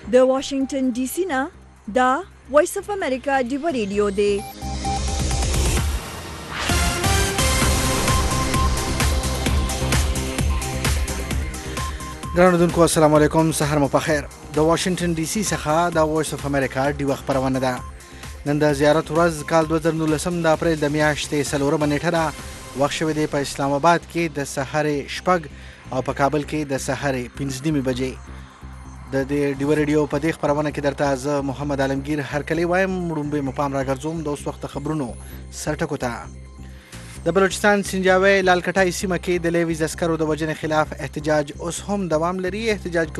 د واشنگټن ډي سي نه دا وایس اف امریکا ډیو ریډیو دی. ګرانو دونکو السلام علیکم، سحر مو په خیر. د واشنگټن ډي سي څخه د وایس اف امریکا ډیو خبرونه ده. نن د زیارت ورځ کال 2019 د اپریل د میاشتې 4 نیټه ده. وخت شوی دی په اسلام آباد کې د سحر 6 او په کابل کې د سحر 5 بجې. د دې ډیو ریډیو په دې خبرونه کې درته زه محمد عالمگیر هرکلی وایم. وړاندې مو پام راګرځوم د اوس وخت خبرونو سرټکو ته. د بلوچستان سنجاوي لالکټای سیمه کې د لیویز عسکرو د وژنې خلاف احتجاج اوس هم دوام لري. احتجاج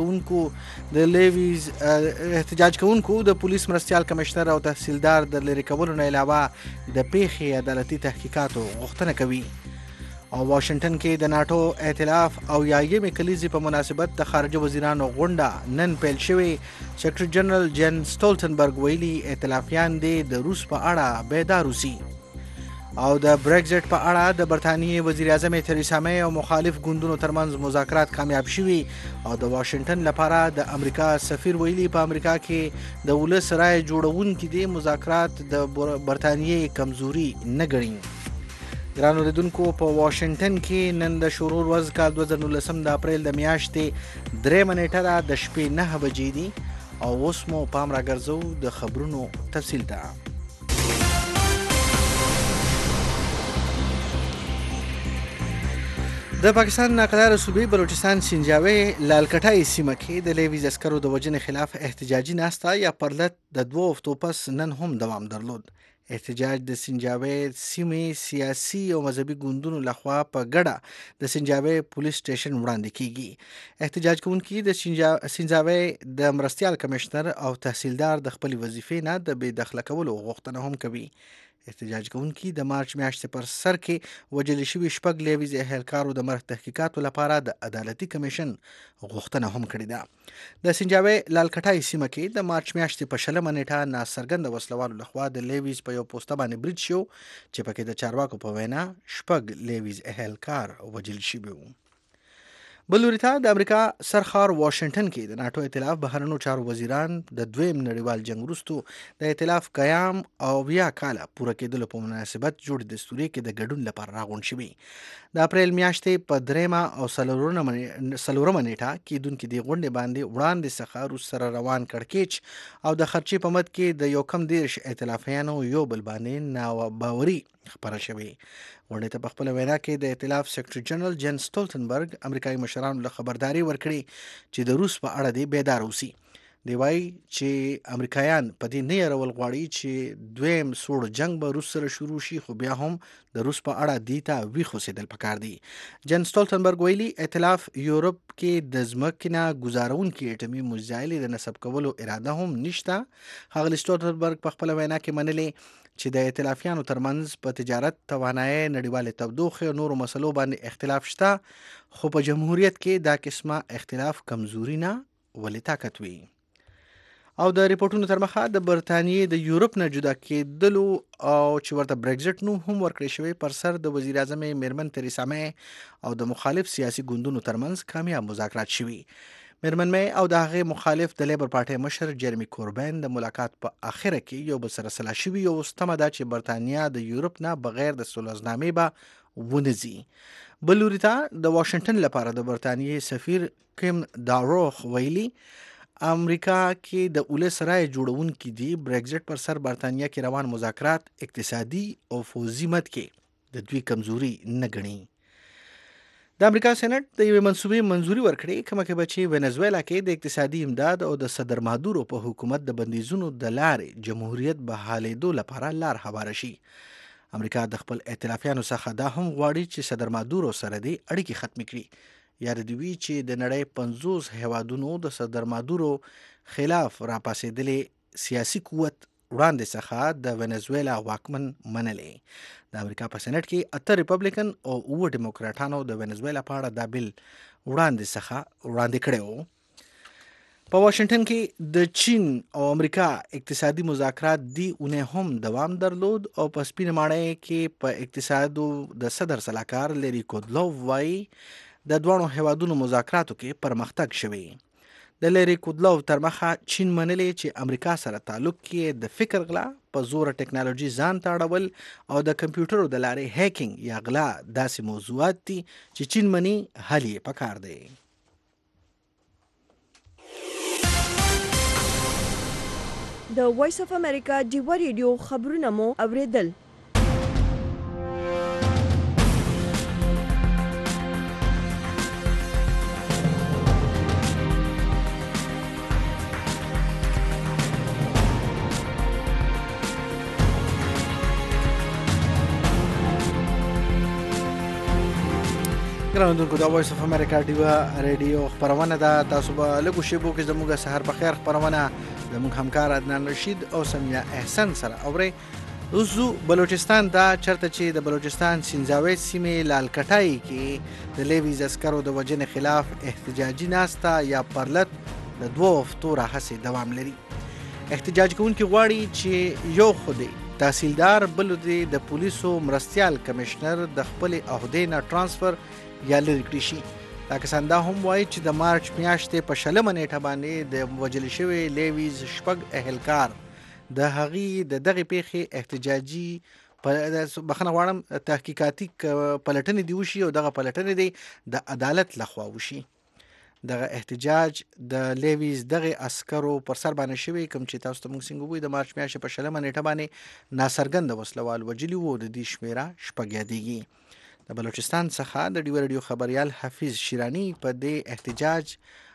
کوونکو د پولیس مرستیال کمشنر او تحصیلدار د لرې کولو نه علاوه د پیښې عدالتي تحقیقاتو غوښتنه کوي. او واشنگټن کې د ناتو ائتلاف او یایمې کلیزې په مناسبت د خارجه وزیرانو غونډه نن پیل شوې. سیکرټري جنرال جن سټولټنبرګ ویلي ائتلافیان د روس په اړه بیدار اوسي. او د بریگزټ په اړه د برتانیې وزیر اعظم تریسا مې او مخالف ګوندونو ترمنځ مذاکرات کامیاب شوي. او د واشنگټن لپاره د امریکا سفیر ویلي په امریکا کې د ولس رای جوړونکي د مذاکرات د برتانیې کمزوري نه ګڼي. ګرانو لیدونکو، په واشنگټن کې نن د شروع ورځ کال 2019 د اپریل د میاشتې 3 نیټه ده. د شپې 9 بجې دي او اوس مو پام راګرځو د خبرونو تفصیل ته. د پاکستان ناقداره صوبې بلوچستان سنجاوي لالکټای سیمه کې د لیویز عسکرو د وژنې خلاف احتجاجي ناسته یا پرلط د 2 هفتو پس نن هم دوام درلود. احتجاج د سنجاوي سیمې سیاسي او مذهبي ګوندونو لخوا په ګډه د سنجاوي پولیس سټیشن وړاندې کیږي. احتجاج کوونکي د سنجاوي د مرستیال کمشنر او تحصیلدار د خپل وظیفې نه د بې دخله کولو غوښتنه هم کوي. احتجاج کوونکي د مارچ میاشتې پر سر کې وژل شوي 6 لیویز اهلکارو د مرګ تحقیقاتو لپاره د عدالتي کمیشن غوښتنه هم کړې ده. د سنجاوي لالکټای سیمه کې د مارچ میاشتې په 20 نیټه ناڅرګنده وسلوالو لخوا د لیویز په یو پوسټه باندې برید شو چې پکې د چارواکو په وینا 6 لیویز اهلکار وژل شوي وو. بل لوري د امریکا سرخار واشنگټن کې د ناتو ائتلاف بهرنیو چارو وزیران د دویم نړیوال جنگ وروسته د ائتلاف قیام او 20 کاله پوره کېدلو په مناسبت جوړ دستوري کې د ګډون لپاره راغونډ شوي. د اپریل میاشتې په 3 او 4 نیټه کېدونکې د غونډې باندې وړاندې څخه روس سره روان کړکېچ او د خرچې په مد کې د 1 ائتلافیانو یو بل باندې ناباوري خبره شوې. غونډې ته په خپل وینا کې د ائتلاف سیکرټري جنرال جن سټولټنبرګ امریکایي مشرانو له خبرداري ورکړي چې د روس په اړه دی بیدار اوسي. دی وایي چې امریکایان په دې نه یارول غواړي چې دویم سوړ جنگ به روس سره شروع شي، خو بیا هم د روس په اړه دی ته ویښ اوسېدل پکار دي. جن سټولټنبرګ ویلي ائتلاف یورپ کې د ځمکې نه ګزارونکي اټومي میزایل د نصب کولو اراده هم نشته. ښاغلي سټولټنبرګ په خپل وینا کې منلې چې د ائتلافیانو ترمنځ په تجارت، توانایي، نړیوالې تودوخې او نورو مسلو باندې اختلاف شته، خو په جمهوریت کې دا قسمه اختلاف کمزوري نه ولې طاقت وي. او د ریپورتونو تر مخه د برتانیې د یورپ نه جدا کېدلو او چې ورته بریگزټ نوم هم ورکړی شوی پر سر د وزیر اعظم میرمن تریسا مې او د مخالف سیاسي ګوندونو ترمنځ کامیاب مذاکرات شوي. میرمن مې او د هغې مخالف د لیبر پارټۍ مشر جرمی کوربین د ملاقات په اخره کې یو بل سره سلا شوي او ستمه ده چې برتانیا د یورپ نه بغیر د صلحنامې به ونځي. بل لوري ته د واشنگټن لپاره د برتانیې سفیر کیم داروخ ویلي امریکا کې د ولس رای جوړونکي دی بریگزټ پر سر برتانیا کې روان مذاکرات اقتصادي او فوزي مد کې د دوی کمزوري نه ګڼي. د امریکا سېنات د یوې منصوبې منظوري ورکړې کومه کې به چې وینزویلا کې د اقتصادي امداد او د صدر مادورو په حکومت د بندیزونو د لارې جمهوریت بحالېدو لپاره لار هواره شي. امریکا د خپل ائتلافیانو څخه دا هم غواړي چې صدر مادورو سره د اړیکې ختم کړي. یاد دی وی چې د نړۍ 50 هیوادونو د صدر مادورو خلاف راپاسېدلې سیاسي قوت وړاندې څخه د وینزویلا واکمن منلې. د امریکا په سېنات کې 8 ریپبلیکن او 9 ډیموکراټانو د وینزویلا په اړه دا بل وړاندې کړی وو. په واشنگټن کې د چین او امریکا اقتصادي مذاکرات دی اونې هم دوام درلود او په سپینه ماڼۍ کې په اقتصادو د صدر سلاکار لری کودلوف وایي د دوانو هیوادونو مذاکراتو کې پرمختګ شوی. د لری کودلوف تر مخه چین منلې چې امریکا سره تعلق کې د فکر غلا په زور ټکنالوژي ځان ته اړول او د کمپیوټرو د لارې هیکینګ یا غلا داسې موضوعات دي چې چین مني حل یې پکار دی. د وایس اف امریکا ډیوه ریډیو خبرونه مو اوریدل. ګرانوونکو د وایس اف امریکا ډیوه ریډیو خبرونه ده. تاسو به لږو شیبو کې زموږ سحر په خیر خبرونه زموږ همکار عدنان رشید او سمیه احسن سره اورئ. اوس ځو بلوچستان ته، چېرته چې د بلوچستان سنځاوۍ سیمې لالکټای کې د لیویز عسکرو د وژنې خلاف احتجاجي ناسته یا پرلت د 2 هفتو راهیسې دوام لري. احتجاج کوونکي غواړي چې یو خو د تحصیلدار بل د پولیسو مرستیال کمشنر د خپل عهدې نه ترانسفر یا لرې کړي شي. دا کسان دا هم وایي چې د مارچ میاشتې په 20 نیټه باندې د وژل شوي لیویز 6 اهلکار د هغې د دغې پیښې احتجاجي بخښنه غواړم تحقیقاتي پلټنې دې وشي او دغه پلټنې دې د عدالت لخوا وشي. دغه احتجاج د لیویز دغه عسکرو پر سر باندې شوی کوم چې تاسو ته موږ څنګه وایو د مارچ میاشتې په 20 نیټه باندې ناڅرګنده وسلوال وژلي وو. د دې شمیره 6 یادېږي. د بلوچستان څخه د ډیوه ریډیو خبریال حفیظ شیرانی په دې احتجاج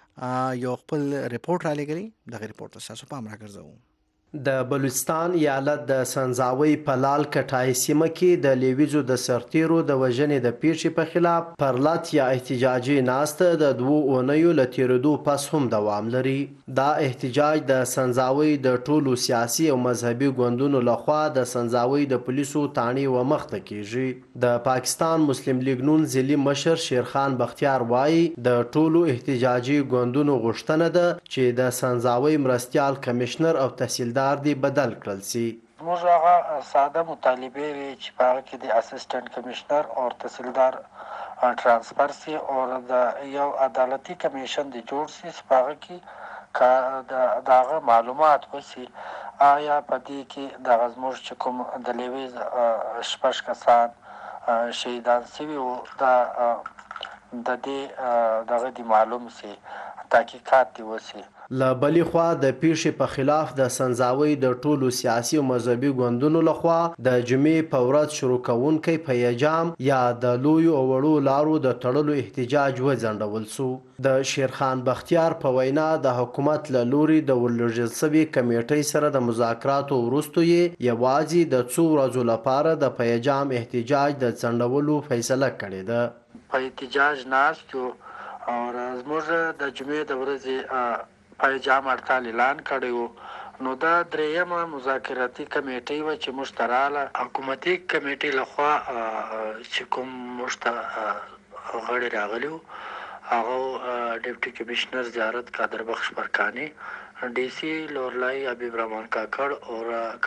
یو خپل ریپورت را لګري. دغه ریپورت تاسو پام راګرځوو. د بلوچستان ایالت د سنځاوۍ په لال کټای سیمه کې د لیویزو د سرتیرو د وژنې د پیښې په خلاف پرلت یا احتجاجي ناسته د 2 اونیو له تېرېدو پس هم دوام لري. دا احتجاج د سنځاوۍ د ټولو سیاسي او مذهبي ګوندونو لخوا د سنځاوۍ د پولیسو تاڼې ومخته کیږي. د پاکستان مسلم لیگ نون ضلعي مشر شیرخان بختیار وایي د ټولو احتجاجي ګوندونو غوښتنه ده چې د سنځاوۍ مرستیال کمشنر او تحصیلدار دی بدل کړل سي. موږ هغه ساده مطالبه وی چې په هغه کې د اسسټنټ کمشنر او تحصیلدار ترانسفر سي او د یو عدالتي کمیشن د جوړ سي په هغه کې دغه معلومات وسی آیا په دې کې د غزموش چې کوم د لیویز 6 کسان شهیدان سوي او د دې دغه دی معلوم سي تحقیقات دی وسی. له بلې خوا د پیښې په خلاف د سنځاوۍ د ټولو سیاسي او مذهبي ګوندونو لخوا د جمعې په ورځ شروع کوونکی پیجام یا د لویو او وړو لارو د تړلو احتجاج وځنډول سو. د شیرخان بختیار په وینا د حکومت له لوري د ورلېږل سوي کمیټۍ سره د مذاکراتو وروسته یې یوازې د څو ورځو لپاره د پیجام احتجاج د ځنډولو فیصله کړې ده. په احتجاج ناست یو او زموږ د جمعې د ورځې پیجام هړتال اعلان کړی و. نو دا درېیمه مذاکراتي کمیټۍ وه چې موږ ته راغله. حکومتي کمیټۍ لخوا چې کوم موږ ته غړي راغلي وو هغه ډیپټي کمشنر زیارت قادر بخش برکاني، ډي سي لورلای حبیب رحمان کاکړ او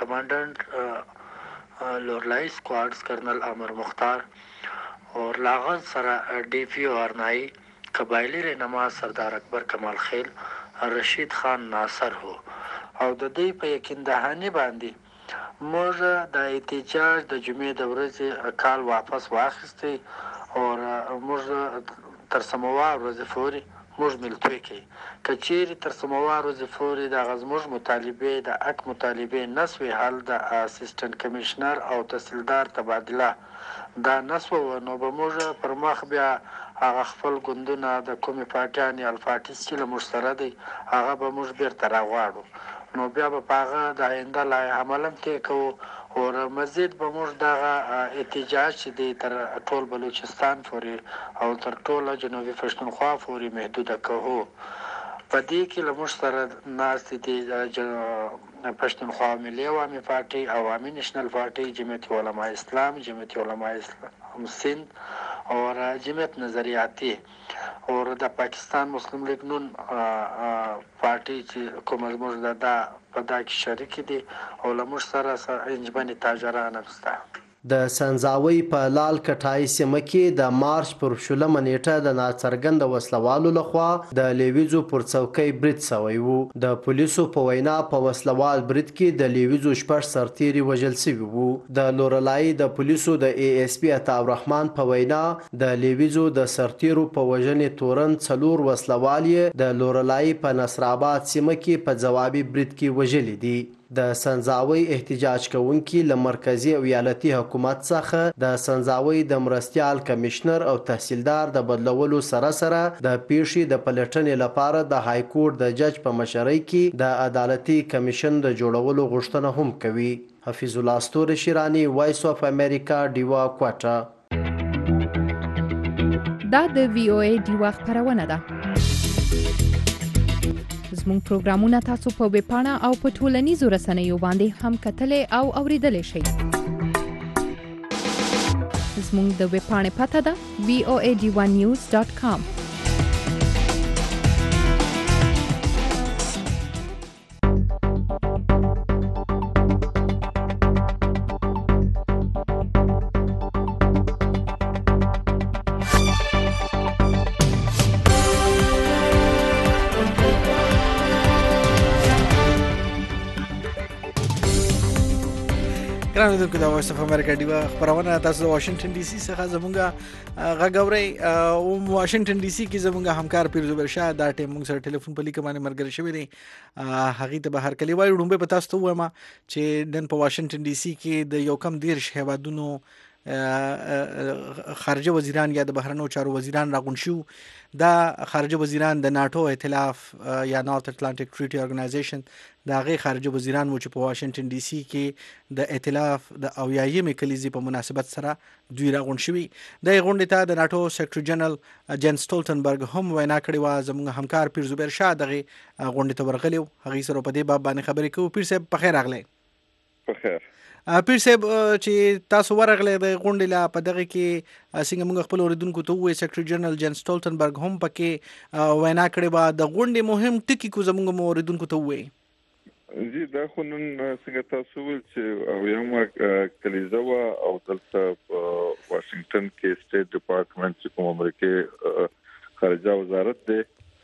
کمانډنټ لورلای سکواډز کرنل عمر مختار اور لاغت سره ډي پی او ارنائی قبایلی رهنما سردار اکبر کمال خیل رشید خان ناصر هو او د دې په یقین دهاني باندې موږ د احتجاج د جمعې د ورځې کال واپس واخیستی او موږ تر سموار ورځې پورې موږ ملتوی کوي. که چیرې تر سموار ورځې پورې دغه زموږ مطالبې د حق مطالبې نسوې حل د اسسټنټ کمشنر او تحصیلدار تبادله دا نسوه نو به موږ پر مخ بیا هغه خپل ګوندونه د کومې پارټیانې الفاټیس چې له موږ سره دی هغه به موږ بیرته راغواړو. نو بیا به په هغه د آینده لایحه عمل هم طی کوو او مزید به موږ دغه احتجاج چې دی تر ټول بلوچستان پورې او تر ټوله جنوبي پښتونخوا پورې محدوده کوو. په دې کې له موږ سره ناستې دي پښتونخوا ملي عوامي پارټي، عوامي نېشنل پارټي، جمعیت علماء اسلام، جمعیت علماء اسلام سند اور جمعیت نظریاتی اور د پاکستان مسلم لیگ نون پارټي چې کوم زموږ د په دا کې شریک دي او له موږ سره انجمن تاجران هم شته. د سنځاوۍ په لال کټای سیمه کې د مارچ پر 16 نیټه د ناڅرګند وسلوالو لخوا د لیویزو پر څوکۍ برید شوی و. د پولیسو په وینا په وسلوال برید کې د لیویزو 6 سرتیري وژل شوي وو. د لورلای د پولیسو د ASP عطا الرحمن په وینا د لیویزو د سرتیرو په وژنې تورن 4 وسلوال د لورلای په نصر آباد سیمه کې په ځوابي برید کې وژلي دي. د سنځاوۍ احتجاج کوونکي له مرکزي او ایالتي حکومت څخه د سنځاوۍ د مرستیال کمشنر او تحصیلدار د بدلولو سره سره د پیښې د پلټنې لپاره د های کورټ د جج په مشرۍ کې د عدالتي کمیشن د جوړولو غوښتنه هم کوي. حفیظ الله ستوری شیرانی، وایس اف امریکا، ډیوا کوټا. دا د VOA ډیوا خبرونه ده. زموږ پروګرامونه تاسو په ویب پاڼه او په ټولنیزو رسنیو باندې هم کتلای او اوریدلای شئ. زموږ د ویب پاڼې پته ده voadivanews.com. ګران اوریدونکو، د وایس اف امریکا ډیوا خبرونه تاسو د واشنگټن ډي سي څخه زموږه غږوري او واشنگټن ډي سي کې زموږه همکار پیر زبیر شاه دا ټیم موږ سره ټلیفون په لیکه باندې مرګري شوی دی. هغه ته به هر کلی وایو ډومبه په تاسو ته وایم چې نن په واشنگټن ډي سي کې د یو کم 10 هیوادونو خارجه وزیران یا د بهرنیو چارو وزیران راغون شو. دا خارجه وزیران د ناتو ائتلاف یا نارث اټلانټیک ټریټي اورګنایزیشن دا غي خارجه وزیران و چې په واشنگټن ډي سي کې د ائتلاف د اویایمې کلیزې په مناسبت سره دوی راغون شوي. د غونډې ته د ناتو سیکریټری جنرال جن سټولټنبرګ هم وینا کړې و. زموږ همکار پیر زبیر شاه دغه غونډې ته ورغلی و. هغه سره په دې باب باندې خبرې کوو. پیر صاحب په خیر راغلی. په خیر. پیر صاحب چې تاسو ورغلی د غونډې لا په دغه کې څنګه موږ خپل اوریدونکو ته وایي سیکریټری جنرال جن سټولټنبرګ هم پکې وینا کړې و. د غونډې مهم ټکي کو زموږ اوریدونکو ته وایي. جی دا خو نن څنګه تاسو ول چې او یم کلیزه وا او دلته واشنگټن کې سټیټ ډپارټمنټ چې کوم امریکای خارجه وزارت دی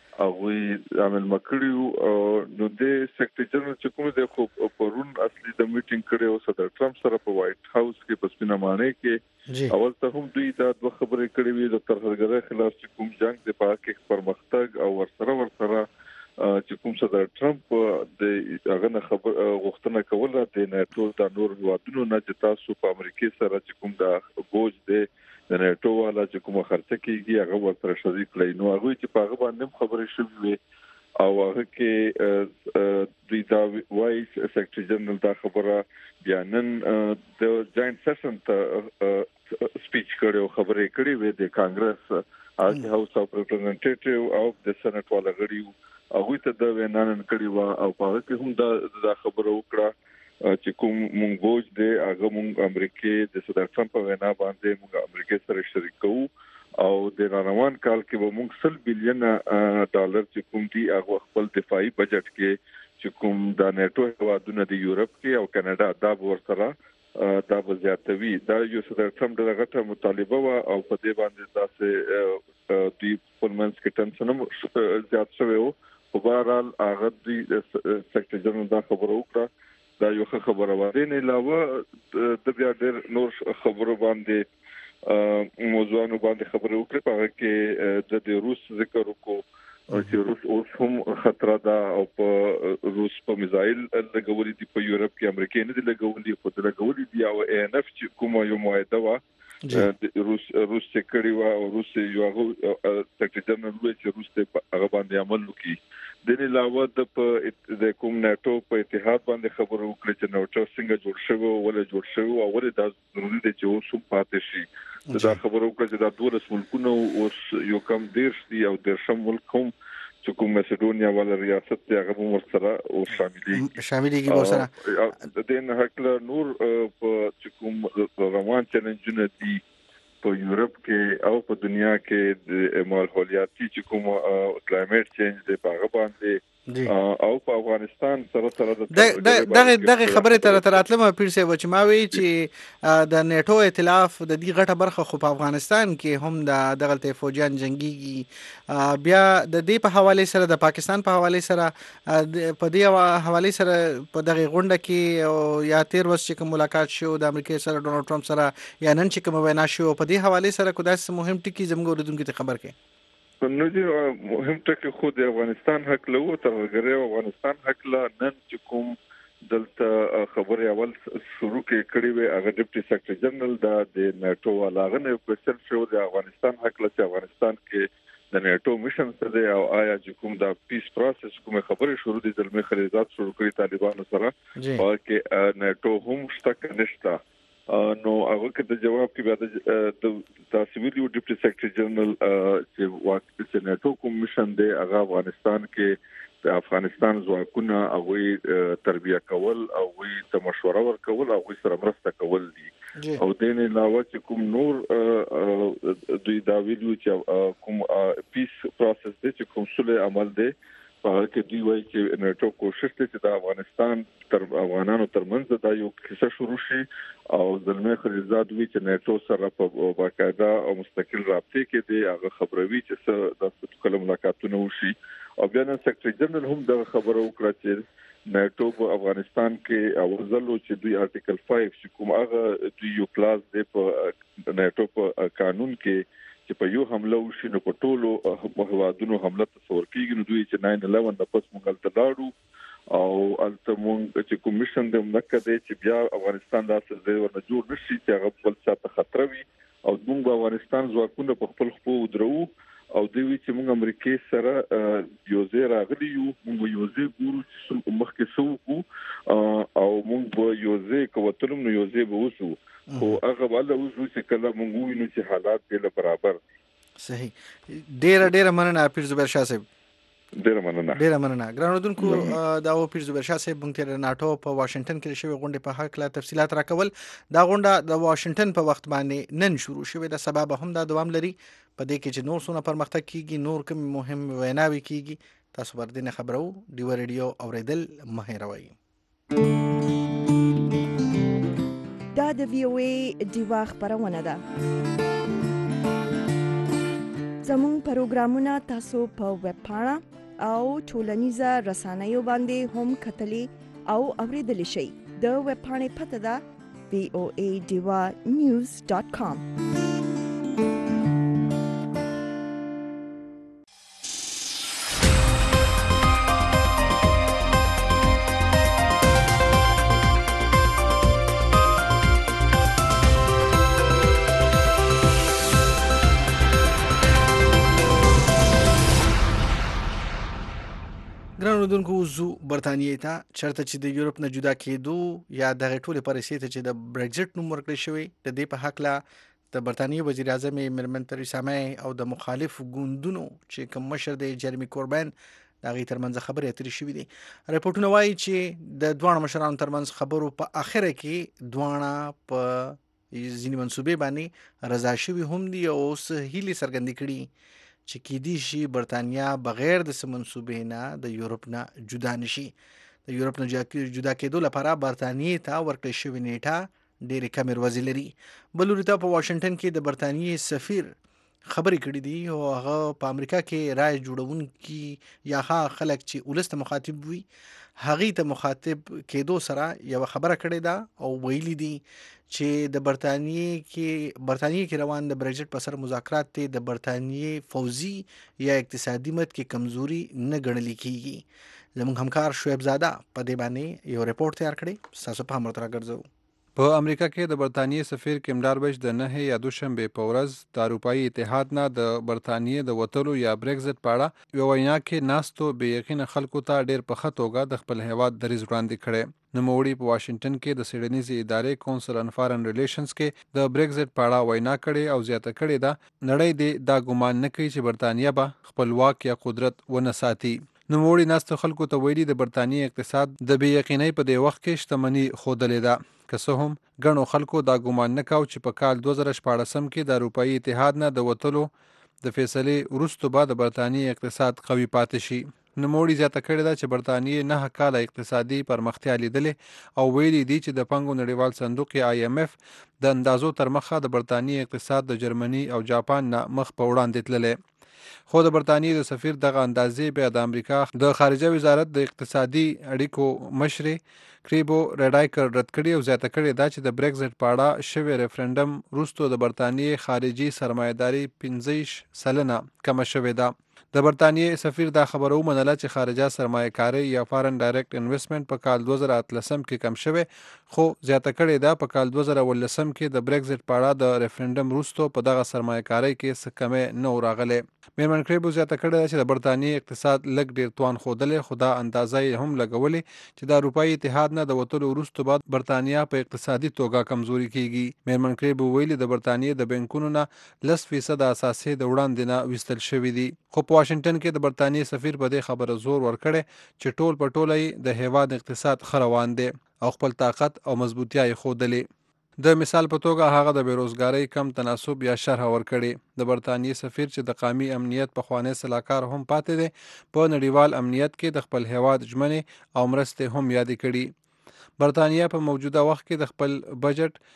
هغه عمل مکړیو نو د سیکریټری جنرال چې کوم دی خو پرون اصلي د میټینګ کړو صدر ټرمپ سره په وایټ هاوس کې په سپینمانه کې اول ته هم دوی دا دوه خبرې کړې وي د ترهګرۍ خلاف چې کوم جنگ د پاکستان پرمختګ او ورسره چې کوم صدر ټرمپ د هغه خبر غوښتنه کوله د ناتو د نور هیوادونو نه چې تاسو په امریکا سره چې کوم د بوج دی د ناتو والا چې کومه خرڅه کیږي هغه ورسره شریک کړي. نو هغه چې په هغه باندې خبرې شوې او هغه کې دوی دا وایي سیکریټری جنرال دا خبره بیانن د جاینټ سیشن ته سپیچ کړو خبرې کړې وې د کانګرس هغه هاوس اف ریپرزنټیټیو او د سېنات والا غړي هغه ته د وینان کړي وا او په هغه کې هم دا خبره وکړه چې کوم مونږ بوج دی هغه مونږ امریکا د صدر ټرمپ په وینا باندې مونږ امریکا سره شریک کوو او د روان کال کې به مونږ 100 بلین ډالر چې کوم دی هغه خپل دفاعي بجټ کې چې کوم د ناتو هیوادونو د یورپ کې او کاناډا دا ورسره دا زیاتوي. دا یو صدر ټرمپ دغه مطالبه وا او په دې باندې تاسو دوی پرمنس کې ټنشن زیات شوی او په بهرحال هغه د سیکریټری جنرال دا خبره وکړه. دا یو خبره و. دین علاوه د بیا ډېر نور خبرو باندې موضوعونو باندې خبرې وکړې. په هغه کې د روس ذکر وکړو چې روس اوس هم خطر ده او په روس په میزایل لګولې دي په یورپ کې امریکا نه دي لګولې خو د لګولې دي او NF چې کومه یو معاهده و روس چې کړی و او روس یو سیکریټری جنرال وایي چې روس ته هغه باندې عمل وکړي. د نه د کوم ناتو په اتحاد باندې خبرو وکړي چې ناتو څنګه جوړ شوی او ولې جوړ شوی او ولې دا ضروري دی چې اوس هم پاتې شي. دا خبرو وکړي چې دا 12 ملکونه اوس یو کم 10 دي او د شم ملک هم چې کوم مسیډونیا ولا ریاست دی هغه هم ورسره او شاملېږي ورسره د دین هکله نور په چې کوم روان چیلنجونه دي په یورپ کې او په دنیا کې د ماحولیاتي چې کوم کلایمټ چینج دی په هغه باندې او په افغانستان سره دغه خبره تر اتلمه پیر سي و چې ما وی چې د نیټو ائتلاف د دې غټه برخه خو په افغانستان کې هم د دغه فوجیان جنگيږي بیا د دې په حواله سره د پاکستان په حواله سره په دې حواله سره په دغه غونډه کې یا 13 ورځې چې ملاقات شو د امریکا سره ډونالد ټرمپ سره یا نن چې کوم وینا شو په دې حواله سره کو داس مهم ټکی زموږ اوریدونکو ته خبر کړي. نو دې مهم ټکی خو د افغانستان حق له ترغره افغانستان حق له نن چې کوم دلته خبري اول شروع کړي وي هغه ډیپټي سیکریټری جنرال د نیټو ولاغنه کوشش شو د افغانستان حق له افغانستان کې د نیټو میشن سره او آیا چې کوم د پیس پروسس کوم خبري شروع دي د خلیزات شروع کړي طالبانو سره او کې نیټو هم شته نشته نو هغه کې د جواب کې بیا د سیویل ډیپټي سیکریټری جنرال چې واکس نیټو کومیشن دی هغه افغانستان کې د افغانستان ځواکونه هغه تربیه کول او د مشوره ورکول او سره مرسته کول دي او د نه علاوه چې کوم نور دوی دا ویلو چې کوم پیس پروسس دی چې کوم سله عمل دی په کې دی وایي چې نیټو کوشش کوي چې د افغانستان تر افغانانو ترمنځ دا یو کیسه شروع شي او زلمه خلیزات وی چې نیټو سره په باقاعده او مستقل رابطه کې دی هغه خبروي چې د کله ملاقاتونه وشي او بیا نن سیکریټری جنرال هم دا خبره وکړه چې نیټو په افغانستان کې اوزلو چې دوی آرټیکل 5 چې کوم هغه دوی یو کلاس دی په نیټو په قانون کې چې په یو حمله وشي نو په ټولو هوادونو حمله تصور کیږي نو دوی چې 9/11 د پس مونږ ته لاړو او التمونږ چې کومیشن د مکه دی چې بیا افغانستان داسې ځای ورنه جوړ نشي چې هغه بل څه ته خطر وي او موږ په افغانستان ځواکونه په خپل خپل درو او دوی چې موږ امریکای سره یو ځای راغلی یو موږ یو ځای ګورو چې مخکې سو او موږ به یو ځای کوتلم نو یو ځای به وسو خو هغه والا اوس چې کله موږ وینو چې حالات به برابر صحیح ډیر مننه پیر زبیر شاه صاحب ډیر مننه ګرانودونکو دا و پیر زبیر شاه صاحب مونږ ته ناتو په واشنگټن کې شوی غونډه په حق لا تفصيلات راکول دا غونډه د واشنگټن په وخت باندې نن شروع شوې د سبب هم دا دوام لري په دې کې چې نور څونه پرمختګ کیږي نور کوم مهم ویناوي کیږي تاسو ورته خبرو ډیو ریډیو اوریدل مه هېروئ. دا د VOA ډیوا خبرونه ده. زموږ پروګرامونه تاسو په ویب پاڼه او ټولنیزه رسنیو باندې هم کتلی او اوریدلی شئ. د ویب پاڼې پته ده voadivanews.com. ګرانودونکو زو برتانیې ته چرته چې د یورپ نه جدا کېدو یا دغه ټولې پالیسۍ ته چې د برگزټ نوم ورکړی شوی د دې په حق لا د برتانیې وزیر اعظم میرمن تریسا مې او د مخالف ګوندونو چې کوم مشر دی جرمی کوربین د هغې ترمنځ خبرې اترې شوي دي. رپورټونه وایي چې د دواړو مشرانو ترمنځ خبرو په اخره کې دواړه په ځینې منصوبې باندې رضا شوي هم دي او اوس هیلې څرګندې کړي چې کېدی شي برتانیا بغیر د منصوبې نه د یورپ نه جدا نشي. د یورپ نه جدا کېدو لپاره برتانیې ته ورکړل شوې نیټه ډېرې کمې ورځې لري. بل لوري په واشنگټن کې د برتانیې سفیر خبرې کړې دي او هغه په امریکا کې رای جوړونکي یا هغه خلک چې ولس ته مخاطب وي هغې ته مخاطب کېدو سره یو خبره کړې ده او ویلي دي چې د برتانیې کې روان د برگزټ په سر مذاکرات ته د برتانیې فوزي یا اقتصادي مد کې کمزوري نه ګڼل کیږي. زموږ همکار شعیب زاده په دې باندې یو ریپورت تیار کړی تاسو په همرته راګرځو. په امریکا کې د برتانیې سفیر کیم ډاربش د 9 یا دوشنبه په ورځ د اروپایي اتحاد نه د برتانیې د وټلو یا برگزټ په اړه یو وینا کې ناستو به یقین خلکو ته ډیر په خطوګه د خپل هیواد دریځ وړاندې کړي. نوموړي په واشنگټن کې د سیډنیزي ادارې کونسل ان فارن ریلیشنز کې د برگزټ په اړه وینا کړې او زیاته کړې ده نړۍ دې دا ګمان نه کوي چې برتانیا به خپلواک یا قدرت ونه ساتي. نوموړي ناستو خلکو ته ویلي د برتانیې اقتصاد د بې یقینۍ په دې وخت کې شتمني ښودلې ده. که څه هم ګڼو خلکو دا ګمان نه کاوه چې په کال 2014 کې د اروپایي اتحاد نه د وتلو د فیصلې وروسته به د برتانیې اقتصاد قوي پاتې شي. نوموړي زیاته کړې ده چې برطانیې 9 کاله اقتصادي پرمختیا لیدلې او ویلي دي چې د پانګو نړیوال صندوق یا IMF د اندازو تر مخه د برطانیې اقتصاد د جرمني او جاپان نه مخ په وړاندې تللی، خو د برطانیې د سفیر دغه اندازې بیا د امریکا د خارجه وزارت د اقتصادي اړیکو مشرې کریبو ریډایکر رد کړي او زیاته کړې ده چې د بریکزټ په اړه شوی ریفرنډم وروسته د برطانیې خارجي سرمایه‌داري 15% کمه شوې ده. د برطانیې سفیر دا خبره ومنله چې خارجه سرمایه‌کاري یا فارن ډایرکټ انویسټمنټ په کال 2013 کې کم شوی، خو زیاته کړې ده په کال 2019 کې د بریکزټ په اړه د ریفرنډم وروسته په دغه سرمایه‌کاري کې څه کمې نه و راغلی. میرمن کریبو زیاته کړې ده چې د برطانیې اقتصاد لږ ډیر توان ښودلی، خو دا اندازه یې هم لګولې چې د اروپایي اتحاد نه د وتلو وروسته بعد برطانیه په اقتصادي توګه کمزوري کیږي. میرمن کریبو ویلي د برطانیې د بانکونو نه 10% اساسي د وړاندې نه ویستل شوي دي، خو په واشنګټن کې د برطانیې سفیر په دې خبره زور ورکړی چې ټول په ټوله یې د هیواد اقتصاد ښه روان دی او خپل طاقت او مضبوطیا یې ښودلې. د مثال په توګه هغه د بیروزګارۍ کم تناسب یا شرح ورکړي. د برطانیې سفیر چې د قومي امنیت پخوانی سلاکار هم پاتې دی، په نړیوال امنیت کې د خپل هیواد ژمنې او مرستې هم یادې کړي. برطانیه په موجوده وخت کې د خپل بجټ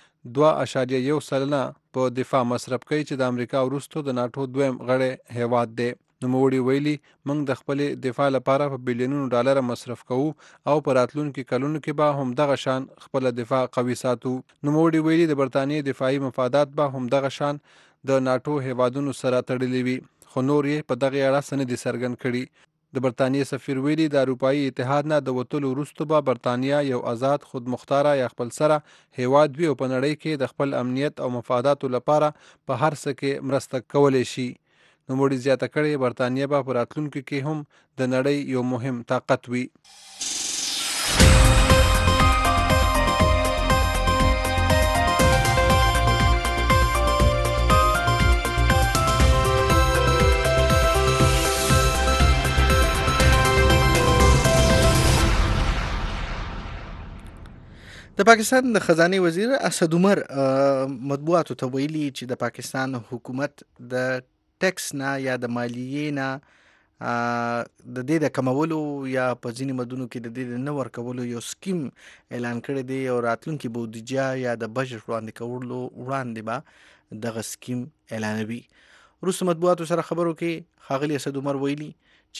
2.1% په دفاع مصرف کوي چې د امریکا وروسته د ناټو دویم غړی هیواد دی. نوموړي ویلي موږ د خپلې دفاع لپاره په بلیونونو ډالر مصرف کوو او په راتلونکي کلونو کې به هم دغه شان خپل دفاع قوي ساتو. نوموړي ویلي د برطانیې دفاعي مفادات به هم دغه شان د ناټو هیوادونو سره تړلي وي، خو نور یې په دغه اړه څه نه دي څرګند کړي. د برطانیې سفیر ویلي د اروپایي اتحاد نه د وتلو وروسته به برطانیه یو آزاد خودمختاره یا خپل سره هیواد وي او په نړۍ کې د خپل امنیت او مفاداتو لپاره په هر څه کې مرسته کولی شي. نوموړي زیاته کړې برطانیه به په راتلونکي کې هم د نړۍ یو مهم طاقت وي. د پاکستان د خزانه وزیر اسد عمر مطبوعاتو ته ویلي چې د پاکستان حکومت د ټیکس نه یا د مالیې نه د دې د کمولو یا په ځینې مدونو کې د دې د نه ورکولو یو سکیم اعلان کړی دی او راتلونکي بودیجه یا د بجټ وړاندې کولو وړاندې به دغه سکیم اعلانوي. وروسته مطبوعاتو سره خبرو کې ښاغلي اسد عمر ویلي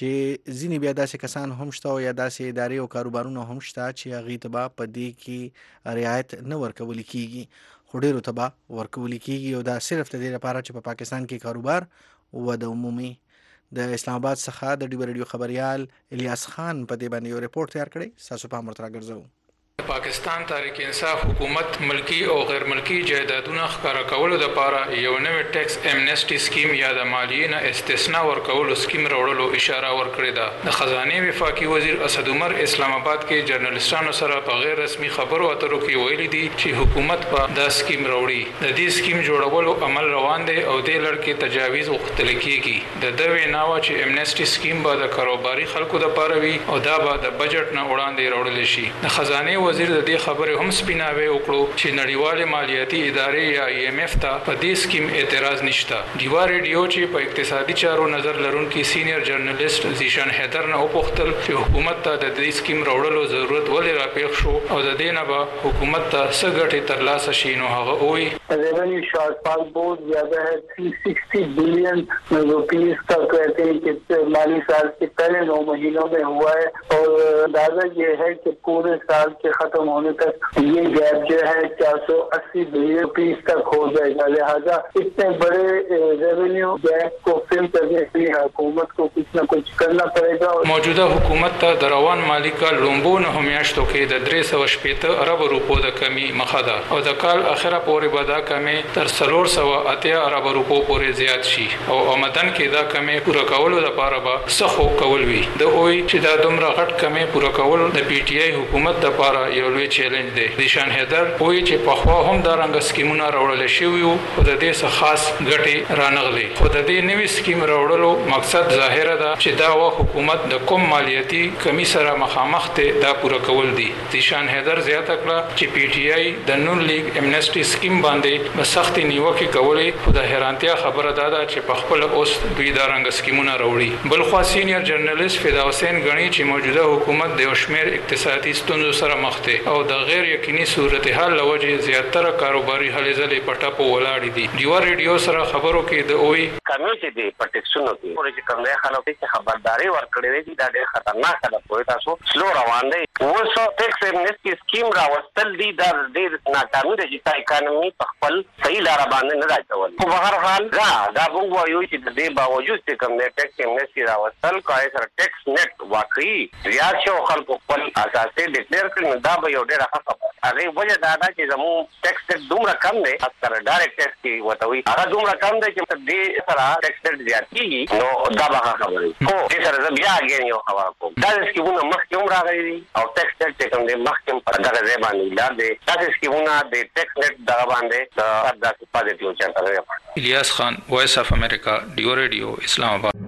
چې ځینې بیا داسې کسان هم شته او یا داسې ادارې او کاروبارونه هم شته چې هغې ته به په دې کې رعایت نه ورکول کېږي، خو ډېرو ته به ورکول کېږي او دا صرف د دې لپاره چې په پاکستان کې کاروبار وده ومومي. د اسلام آباد څخه د ډیو رادیو خبریال الیاس خان په دې باندې یو رپورټ تیار کړی، تاسو پام ورته راګرځوو. پاکستان تحریک انصاف حکومت ملکی او غیر ملکی جایدادونه ښکارا کولو لپاره یو نوې ټیکس امنیسټي سکیم یا د مالیې نه استثنا ورکولو سکیم راوړلو اشاره ورکړې ده. د خزانه وفاقي وزیر اسد عمر اسلام آباد کې جرنالستانو سره په غیر رسمي خبرو اترو کې ویلي دي چې حکومت په دا سکیم راوړي. د دې سکیم جوړولو عمل روان دی او د لړ کې تجاویز غوښتل کېږي. د دوی ناوه چې امنیسټي سکیم به د کاروباري خلکو لپاره وي او دا به د بجټ نه وړاندې راوړل شي. د خزانه وزیر د دې خبرې هم سپیناوی وکړو چې نړیوال مالیاتي ادارې یا IMF ته په دې سکیم اعتراض نشته. ډیوا ریډیو چې په اقتصادي چارو نظر لرونکي سینیئر جرنالست زیشان حیدر نه وپوښتل چې حکومت ته د دې سکیم راوړلو ضرورت ولې راپېښ شو او د دې نه به حکومت ته څه ګټې ترلاسه شي، نو هغه وایي revenue shortfall बहुत ज्यादा है, 360 बिलियन रुपीस का कहते हैं कि माली साल के पहले 9 महीनों में हुआ है और अंदाजा ये है कि पूरे साल के खत्म होने तक ये गैप जो है 480 बिलियन रुपीस तक हो जाएगा. लिहाजा इतने बड़े रेवेन्यू गैप को फिल करने के लिए हुकूमत को कुछ न कुछ करना पड़ेगा. मौजूदा हुकूमत ته د روان مالی کال لومبو نه میاشتو کې د 380 ارب روپو د کمی مخه ده او د کال اخره پورې به دا کمی تر 480 ارب روپو پورې زیات شي او آمدن کې دا کمی پوره کولو لپاره به سخو کول وي. د وی چې دا دومره غټ کمې پوره کول د پی ټی آی حکومت لپاره یو لوی چیلنج دی. ذیشان حیدر وایي چې پخوا هم دا رنګ سکیمونه راوړل شوي وو خو د دې څخه خاص ګټې رانغلي. خو د دې نوي سکیم راوړلو مقصد ظاهره ده چې دا و حکومت د کوم مالیاتي کمی سره مخامخ ته دا پوره کول دي. ذیشان حیدر زیاته کړه چې پی ټی آی د نون لیگ امنیسټي سکیم باندې په سختي نیوکه کولې خو د حیرانتیا خبره ده چې په خپل اوس دوی دا رنګ سکیمونه راوړي. بل خو سینیئر جرنالیست فدا حسین غنی چې موجوده حکومت د شمیر اقتصادي ستونزو سره مخ ده او د غیر یقیني صورتحال لوجه زیاتره کاروباري هلې ځلې پټه په ولاړ دي. ډیو ریډیو سره خبرو کې د اوې کمیټې دی پټیکشنو کې ورته کوم نه خلک چې خبرداري ورکړي دي دا ډېر خطرناک ده. په تاسو سلو روان دي اوس ټیکس امنیسټي سکیم راوستل دي دا ډېر ناکامي ده چې اکانومي په خپل صحیح لار باندې نه راځول. په هر حال دا موږ وایو چې د دې باوجود چې کوم نه ټیکس امنیسټي راوستل کوي سره ټیکس نیټ واقعي ریاض شو خلکو خپل اساسي ډیکلیئر کړي دا به یو ډېر ښه خبره. هغه وجه دا ده چې زموږ ټیکس دومره کم دی اکثر ډایرکټ ټیکس کې وته وي هغه دومره کم دی چې دې سره ټیکس زیات کیږي نو دا به خبره خو دې سره بیا اگین یو خبره کوم دا سکیمونه مخکې راغلي دي او ټیکس ټیکس کوم دې مخکې پر دغه ځای باندې لا دي دا سکیمونه د ټیکس نیټ دغه باندې دا پازیټیو چانس لري. الیاس خان وایس اف امریکا ډیو ریډیو اسلام آباد.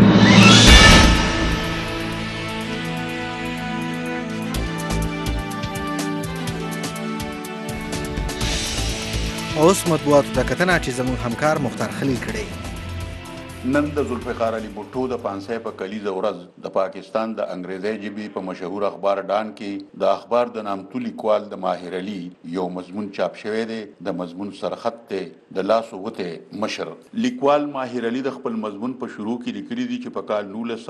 اوس مطبوعاتو ته کتنه چې زموږ همکار مختار خلیل کړی. نن د ذوالفقار علي بوټو د 500 په کلیزه ورځ د پاکستان د انګریزي ژبې په مشهور اخبار ډان کې د اخبار د نامتو لیکوال د ماهر علي یو مضمون چاپ شوی دی. د مضمون سرخط ته د لاس وته مشر لیکوال ماهر علي د خپل مضمون په شروع کې لیکلي دي چې په کال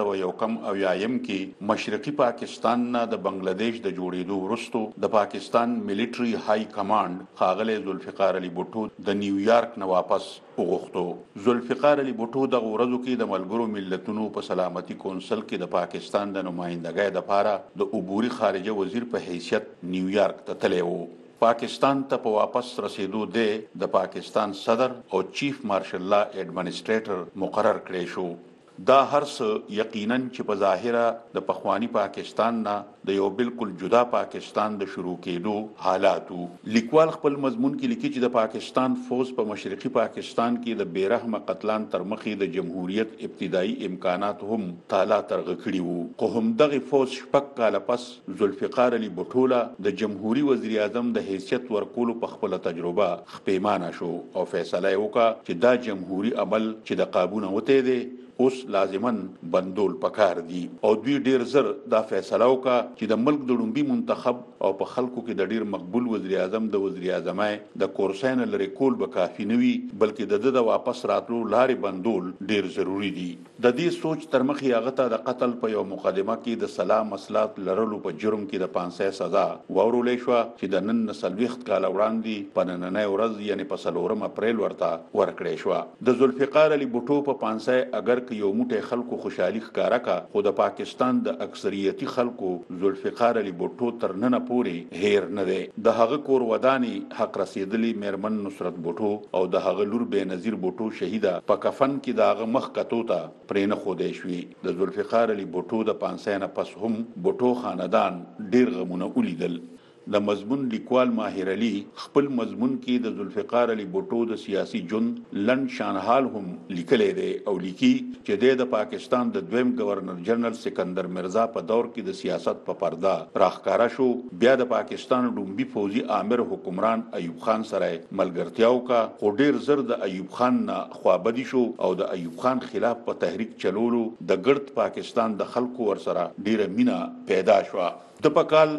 1991 کې مشرقي پاکستان نه د بنگلاديش د جوړېدو وروسته د پاکستان ملټري های کمانډ ښاغلی ذوالفقار علي بوټو د نیویارک نه واپس وغوښتو. ذوالفقار علي بوټو د ورځو کې د ملګرو ملتونو په سلامتي کونسل کې د پاکستان د نمائندګۍ لپاره د عبوري خارجه وزیر په حیثیت نیویارک ته تللی و. پاکستان ته په واپس رسیدو د پاکستان صدر او چیف مارشل لا ایڈمنسټریټر مقرر کړی شو. دا هر څه یقینا چې په ظاهره د پخوانی پاکستان نه د یو بالکل جدا پاکستان د شروع کېدو حالاتو. لیکوال خپل مضمون کې لیکي چې د پاکستان فوج په مشرقي پاکستان کې د بیرحمه قتلان تر مخې د جمهوریت ابتدایي امکانات هم تالا ترغه کړي وو. خو هم دغه فوج شپږ کاله پس ذوالفقار علي بوټو د جمهوریت وزیر اعظم د حیثیت ورکولو په خپل تجربه خپېمانه شو او فیصله وکړه چې دا جمهوریت عمل چې د قابونه وته دی اوس لازمن بندول پکار دي او دوی ډیر زر دا فیصله وکړه چې د ملک د لومبي منتخب او په خلکو کې د ډیر مقبول وزیر اعظم د وزیر اعظمای د کورسین لري کول به کافي نه وي بلکې د واپس راتلو لارې بندول ډیر ضروری دي. د دې سوچ تر مخې هغه ته د قتل په یو مقدمه کې د سلام مسلات لرلو په جرم کې د 500 سزا ورولې شو چې د نن نسلويخت کال وړاندې په نننۍ ورځ یعنی په 4 اپریل ورته ورکړې شو. د ذوالفقار علي بوټو په 500 اگر یو موټی خلکو خوشحالي ښکارا کا خو د پاکستان د اکثریتي خلکو ذوالفقار علي بوټو تر نن پورې هیر نه دی. د هغه کور وداني حق رسیدلی میرمن نصرت بوټو او د هغه لور بنظیر بوټو شهیده په کفن کې د هغه مخ کتو ته پرې نه خودې شوې. د ذوالفقار علي بوټو د 500 نه پس هم بوټو خاندان ډیر غمونه ولیدل. د مضمون لیکوال ماهر علي خپل مضمون کې د ذوالفقار علي بوټو د سیاسي ژوند لنډ شانحال هم لیکلی دی او لیکي چې د پاکستان د دویم گورنر جنرال سکندر مرزا په دور کې د سیاست په پرده راخکارا شو. بیا د پاکستان لومبي فوجي آمر حکمران ایوب خان سره ملګرتیا وکړه خو ډیر زر د ایوب خان نه خوابدي شو او د ایوب خان خلاف په تحریک چلولو د ګرد پاکستان د خلکو ورسره ډیره مینا پیدا شو. د پکال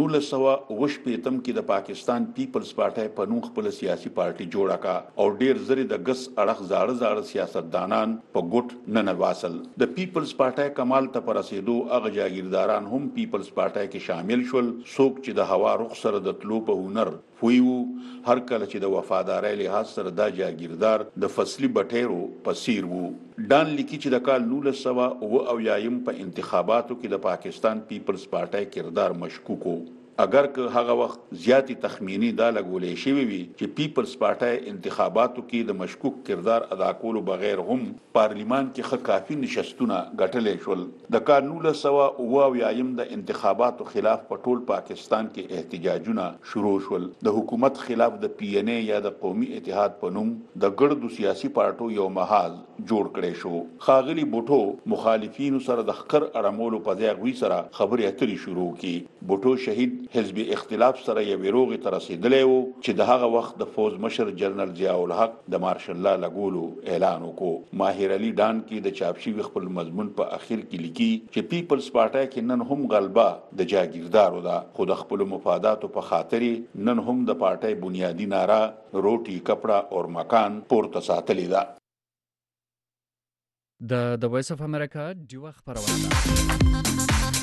1998 کې د پاکستان پیپلز پارټي په نوم خپل سیاسي پارټي جوړه کا او ډیر زری د غس اړخ زاړه سیاستدانان په ګټ نه نواسل. د پیپلز پارټي کمال ته پر رسیدو هغه جاگیرداران هم پیپلز پارټي کې شامل شول څوک چې د هوا رخ سره د تلو په هنر فویو. هر کله چې د وفادارۍ لحاظ سره دا جاگیردار د فصلی بټیرو پسیر وو. ډان لیکي چې د کال 1999 په انتخاباتو کې د پاکستان پیپلز پارټي کردار مشکوک وو. اگر که هغه وخت زیاتی تخمینی دا لګولې شوی وي چې پیپلز پارټي انتخاباتو کې د مشکوک کردار ادا کولو بغیر هم پارلیمان کې ښه کافي نشستونه ګټلې شول. د کال 1999 د انتخاباتو خلاف په ټول پاکستان کې احتجاجونه شروع شول. د حکومت خلاف د پی ان ای یا د قومي اتحاد په نوم د ګردو سیاسي پارټو یو محاذ جوړ کړی شو. خاغلی بوټو مخالفینو سره د خکر اړمولو په ځای غوي سره خبرې اترې شروع کړي. بوټو شهید حزب اختلاف سره یو ویروغه تر رسیدلی وو چې د هغه وخت د فوز مشر جنرال ضیاء الحق د مارشل لا لګولو اعلان وکړو. ماهر علي ډان کې د چاپشي خپل مضمون په اخر کې لیکي چې پیپلز پارټي کې نن هم غلبه د جاگیردارو ده، خو د خپل مفاداتو په خاطر نن هم د پارټي بنیادی ناره روټي کپڑا اور مکان پورته ساتلی ده. د وایس اف امریکا ډیوه خبرونه